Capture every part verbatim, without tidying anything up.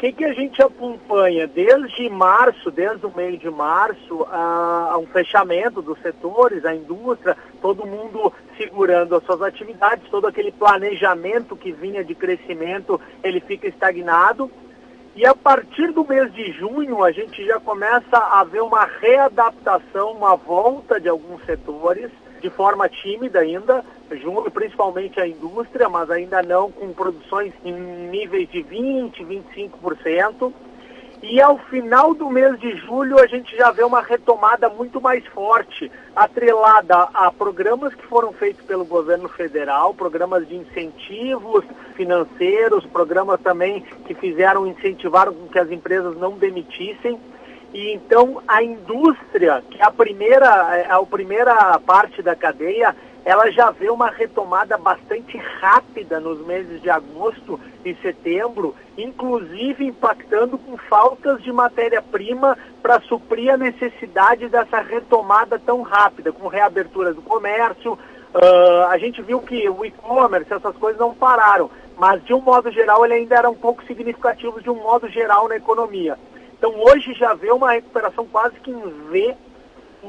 que, que a gente acompanha? Desde março, desde o meio de março, há um fechamento dos setores, a indústria, todo mundo segurando as suas atividades, todo aquele planejamento que vinha de crescimento, ele fica estagnado. E a partir do mês de junho, a gente já começa a ver uma readaptação, uma volta de alguns setores, de forma tímida ainda, junto principalmente a indústria, mas ainda não com produções em níveis de vinte, vinte e cinco por cento. E ao final do mês de julho a gente já vê uma retomada muito mais forte, atrelada a programas que foram feitos pelo governo federal, programas de incentivos financeiros, programas também que fizeram, incentivaram com que as empresas não demitissem. E então a indústria, que é a primeira, a primeira parte da cadeia, ela já vê uma retomada bastante rápida nos meses de agosto e setembro, inclusive impactando com faltas de matéria-prima para suprir a necessidade dessa retomada tão rápida, com reabertura do comércio. Uh, a gente viu que o e-commerce, essas coisas não pararam, mas de um modo geral ele ainda era um pouco significativo de um modo geral na economia. Então hoje já vê uma recuperação quase que em V. O,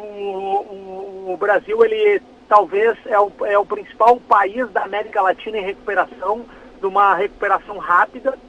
o, o Brasil, ele talvez é o, é o principal país da América Latina em recuperação, de uma recuperação rápida,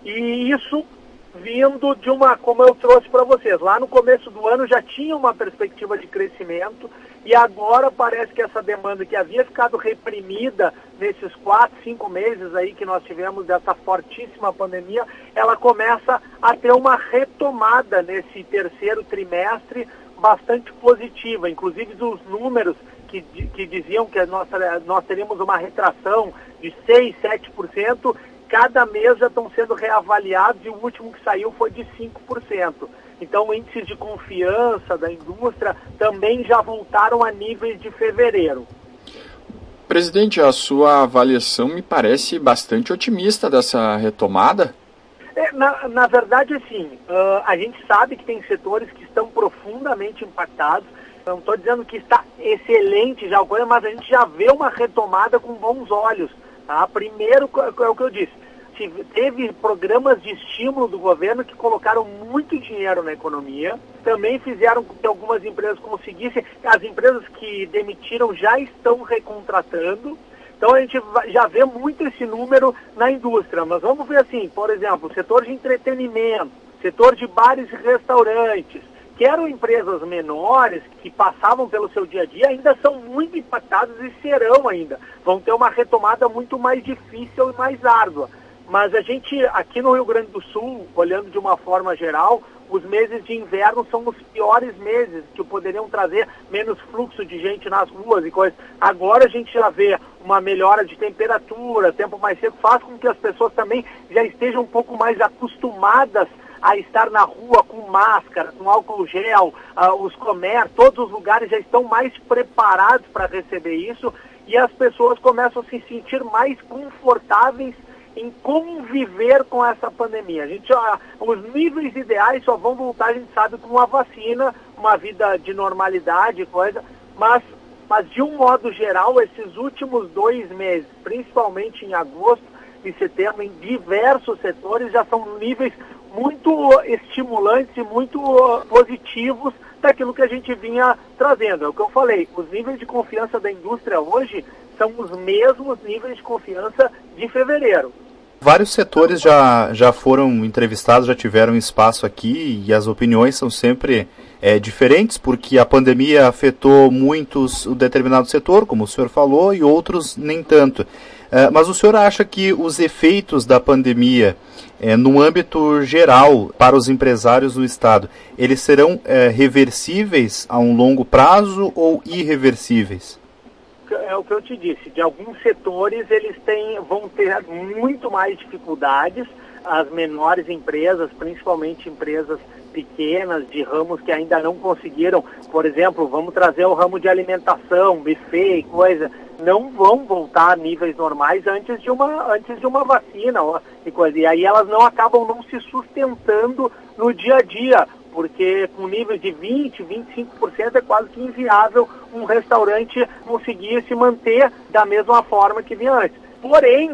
e isso vindo de uma, como eu trouxe para vocês, lá no começo do ano já tinha uma perspectiva de crescimento, e agora parece que essa demanda que havia ficado reprimida nesses quatro, cinco meses aí que nós tivemos dessa fortíssima pandemia, ela começa a ter uma retomada nesse terceiro trimestre bastante positiva, inclusive os números que, que diziam que nós, nós teríamos uma retração de seis, sete por cento, cada mês já estão sendo reavaliados e o último que saiu foi de cinco por cento. Então, índices de confiança da indústria também já voltaram a níveis de fevereiro. Presidente, a sua avaliação me parece bastante otimista dessa retomada. É, na, na verdade, assim, uh, a gente sabe que tem setores que estão profundamente impactados. Não estou dizendo que está excelente já, mas a gente já vê uma retomada com bons olhos. Tá? Primeiro, é o que eu disse, teve programas de estímulo do governo que colocaram muito dinheiro na economia, também fizeram com que algumas empresas conseguissem, as empresas que demitiram já estão recontratando. Então a gente já vê muito esse número na indústria, mas vamos ver assim, por exemplo, setor de entretenimento, setor de bares e restaurantes, que eram empresas menores, que passavam pelo seu dia a dia, ainda são muito impactadas e serão ainda. Vão ter uma retomada muito mais difícil e mais árdua. Mas a gente, aqui no Rio Grande do Sul, olhando de uma forma geral, os meses de inverno são os piores meses, que poderiam trazer menos fluxo de gente nas ruas e coisas. Agora a gente já vê uma melhora de temperatura, tempo mais seco, faz com que as pessoas também já estejam um pouco mais acostumadas a estar na rua com máscara, com álcool gel, uh, os comércios, todos os lugares já estão mais preparados para receber isso e as pessoas começam a se sentir mais confortáveis em conviver com essa pandemia. A gente, uh, os níveis ideais só vão voltar, a gente sabe, com uma vacina, uma vida de normalidade, coisa, mas, mas de um modo geral, esses últimos dois meses, principalmente em agosto e setembro, em diversos setores, já são níveis muito estimulantes e muito positivos daquilo que a gente vinha trazendo. É o que eu falei, os níveis de confiança da indústria hoje são os mesmos níveis de confiança de fevereiro. Vários setores já, já foram entrevistados, já tiveram espaço aqui e as opiniões são sempre é, diferentes, porque a pandemia afetou muitos o determinado setor, como o senhor falou, e outros nem tanto. Uh, mas o senhor acha que os efeitos da pandemia, é, no âmbito geral, para os empresários do Estado, eles serão é, reversíveis a um longo prazo ou irreversíveis? É o que eu te disse, de alguns setores eles têm, vão ter muito mais dificuldades, as menores empresas, principalmente empresas pequenas, de ramos que ainda não conseguiram, por exemplo, vamos trazer o ramo de alimentação, buffet e coisa, não vão voltar a níveis normais antes de uma, antes de uma vacina ó, e coisa. E aí elas não acabam não se sustentando no dia a dia, porque com nível de vinte, vinte e cinco por cento é quase que inviável um restaurante conseguir se manter da mesma forma que vinha antes. Porém,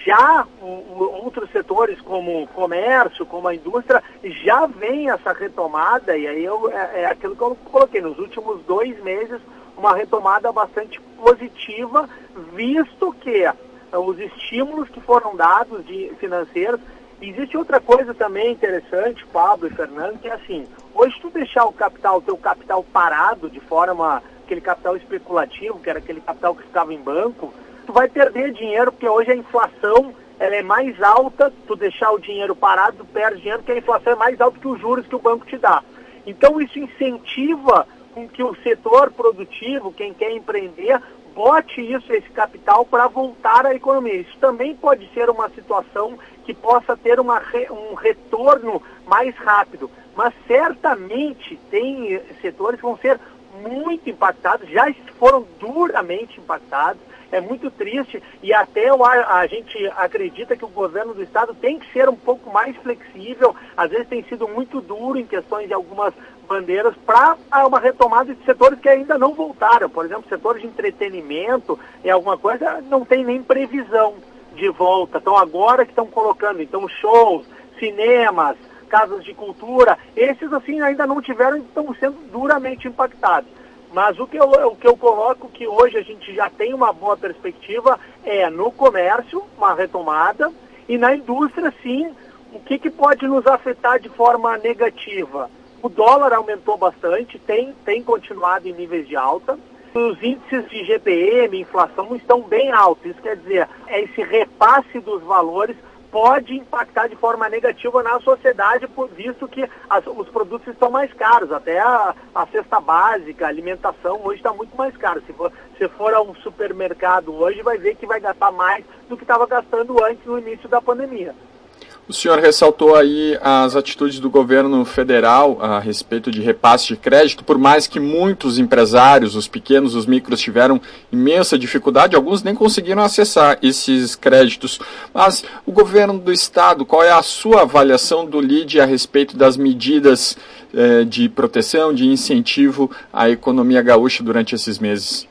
Já o, o, outros setores como o comércio, como a indústria, já vem essa retomada, e aí eu, é, é aquilo que eu coloquei, nos últimos dois meses, uma retomada bastante positiva, visto que os estímulos que foram dados de financeiros. Existe outra coisa também interessante, Pablo e Fernando, que é assim, hoje tu deixar o capital, o teu capital parado, de forma, aquele capital especulativo, que era aquele capital que ficava em banco, tu vai perder dinheiro, porque hoje a inflação ela é mais alta, tu deixar o dinheiro parado, tu perde dinheiro, porque a inflação é mais alta que os juros que o banco te dá. Então isso incentiva com que o setor produtivo, quem quer empreender, bote isso, esse capital, para voltar à economia. Isso também pode ser uma situação que possa ter uma, um retorno mais rápido. Mas certamente tem setores que vão ser muito impactados, já foram duramente impactados. É muito triste e até a, a gente acredita que o governo do estado tem que ser um pouco mais flexível, às vezes tem sido muito duro em questões de algumas bandeiras para uma retomada de setores que ainda não voltaram. Por exemplo, setores de entretenimento e alguma coisa não tem nem previsão de volta. Então agora que estão colocando, então shows, cinemas, casas de cultura, esses assim ainda não tiveram e estão sendo duramente impactados. Mas o que, eu, o que eu coloco que hoje a gente já tem uma boa perspectiva é no comércio, uma retomada, e na indústria, sim, o que, que pode nos afetar de forma negativa? O dólar aumentou bastante, tem, tem continuado em níveis de alta, os índices de G P M, inflação, estão bem altos. Isso quer dizer, esse repasse dos valores pode impactar de forma negativa na sociedade, por visto que as, os produtos estão mais caros, até a, a cesta básica, a alimentação hoje está muito mais cara. Se for, se for a um supermercado hoje, vai ver que vai gastar mais do que estava gastando antes no início da pandemia. O senhor ressaltou aí as atitudes do governo federal a respeito de repasse de crédito, por mais que muitos empresários, os pequenos, os micros, tiveram imensa dificuldade, alguns nem conseguiram acessar esses créditos. Mas o governo do estado, qual é a sua avaliação do L I D a respeito das medidas eh, de proteção, de incentivo à economia gaúcha durante esses meses?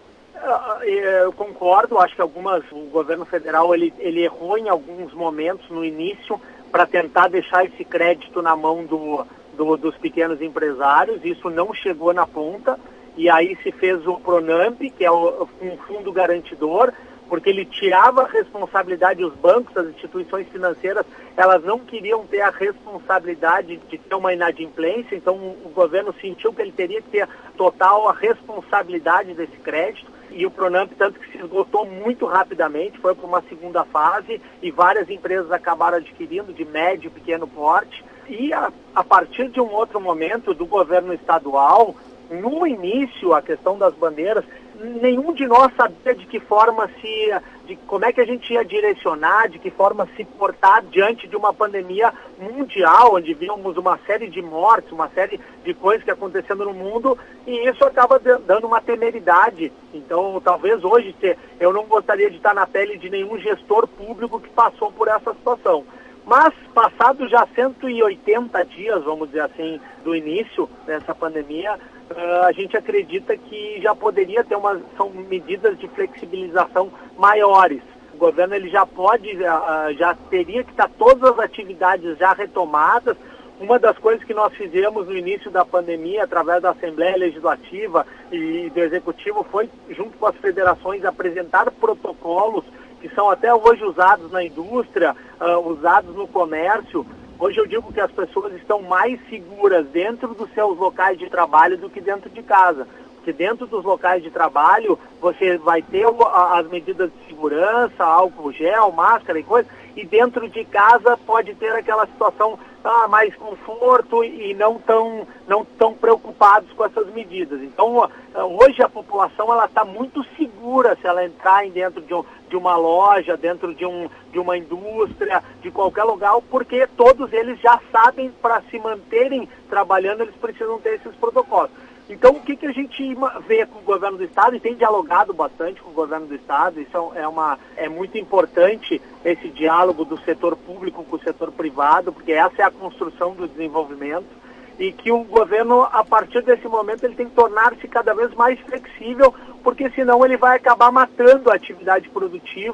Eu concordo, acho que algumas, o governo federal ele, ele errou em alguns momentos no início para tentar deixar esse crédito na mão do, do, dos pequenos empresários. Isso não chegou na ponta e aí se fez o Pronamp, que é o, um fundo garantidor, porque ele tirava a responsabilidade dos bancos, das instituições financeiras, elas não queriam ter a responsabilidade de ter uma inadimplência, então o governo sentiu que ele teria que ter total a responsabilidade desse crédito. E o Pronamp, tanto que se esgotou muito rapidamente, foi para uma segunda fase e várias empresas acabaram adquirindo de médio e pequeno porte. E a, a partir de um outro momento do governo estadual, no início, a questão das bandeiras, nenhum de nós sabia de que forma se, de como é que a gente ia direcionar, de que forma se portar diante de uma pandemia mundial, onde víamos uma série de mortes, uma série de coisas que acontecendo no mundo, e isso acaba dando uma temeridade. Então, talvez hoje, eu não gostaria de estar na pele de nenhum gestor público que passou por essa situação. Mas, passados já cento e oitenta dias, vamos dizer assim, do início dessa pandemia, uh, a gente acredita que já poderia ter uma, são medidas de flexibilização maiores. O governo ele já pode, uh, já teria que estar todas as atividades já retomadas. Uma das coisas que nós fizemos no início da pandemia, através da Assembleia Legislativa e do Executivo, foi, junto com as federações, apresentar protocolos que são até hoje usados na indústria, uh, usados no comércio. Hoje eu digo que as pessoas estão mais seguras dentro dos seus locais de trabalho do que dentro de casa. Porque dentro dos locais de trabalho você vai ter as medidas de segurança, álcool gel, máscara e coisa, e dentro de casa pode ter aquela situação ah, mais conforto e não tão, não tão preocupados com essas medidas. Então, hoje a população ela está muito segura se ela entrar dentro de, um, de uma loja, dentro de, um, de uma indústria, de qualquer lugar, porque todos eles já sabem, para se manterem trabalhando, eles precisam ter esses protocolos. Então, o que, que a gente vê com o governo do estado, e tem dialogado bastante com o governo do estado, isso é, uma, é muito importante, esse diálogo do setor público com o setor privado, porque essa é a construção do desenvolvimento, e que o governo, a partir desse momento, ele tem que tornar-se cada vez mais flexível, porque senão ele vai acabar matando a atividade produtiva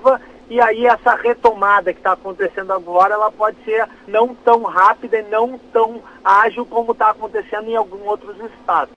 e aí essa retomada que está acontecendo agora, ela pode ser não tão rápida e não tão ágil como está acontecendo em alguns outros estados.